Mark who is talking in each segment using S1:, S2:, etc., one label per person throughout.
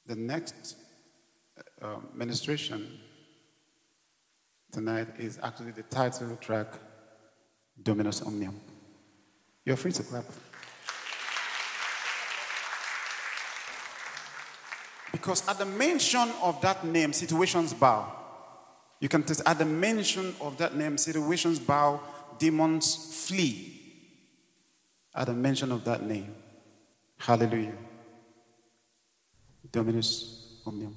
S1: The next ministration tonight is actually the title track, Dominus Omnium. You're free to clap. Because at the mention of that name, situations bow. You can test at the mention of that name, situations bow, demons flee. At the mention of that name. Hallelujah. Dominus Omnium.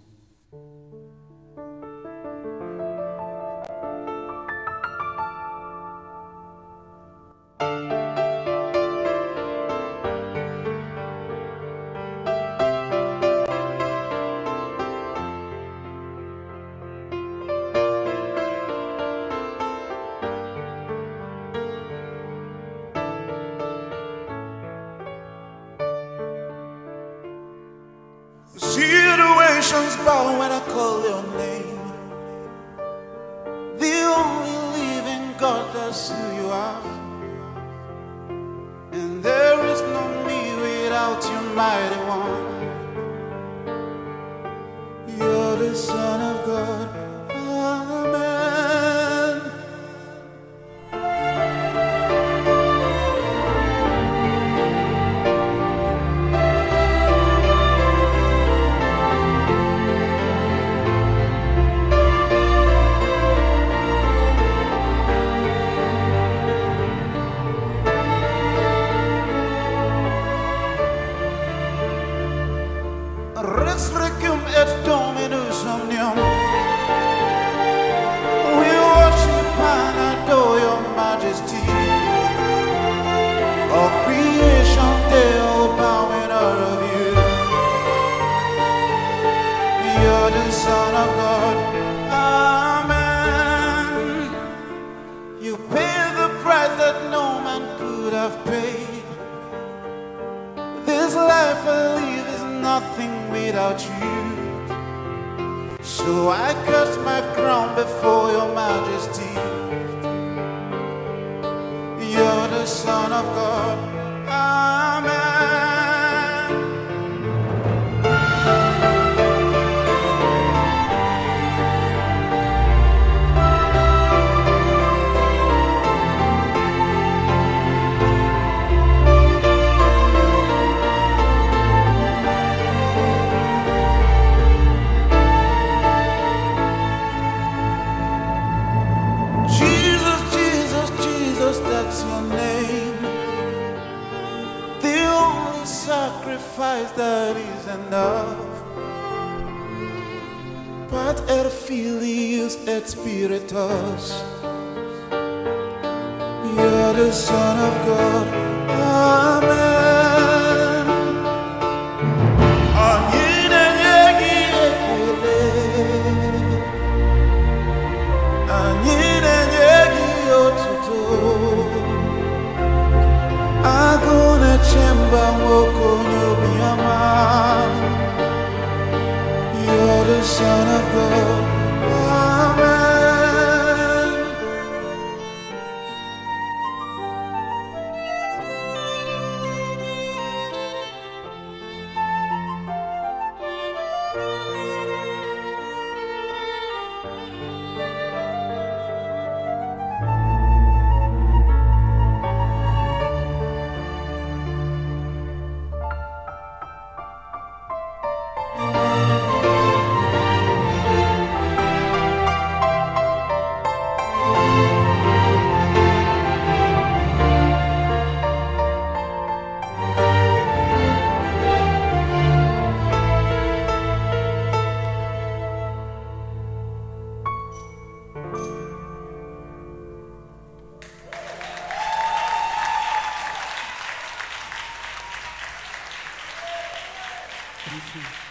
S2: Situations bow when I call your name. The only living God, that's who you are. And there is no me without you, mighty one. You're the Son of God. Amen. Rex Requiem et Dominus Omnium. We worship and adore your majesty. All creation, they all bowing out of you. You're the Son of God. Amen. You paid the price that no man could have paid. This life I live is nothing without you. So I cast my crown before your majesty. You're the Son of God. Amen. That's your name. The only sacrifice that is enough. Pat et Filius et Spiritus. You're the Son of God. Amen. Anyine yegi ekele. Anyine yegi otuto. Agona chemba moko nyobiyama. You're the Son of God. Amen.
S1: Thank you.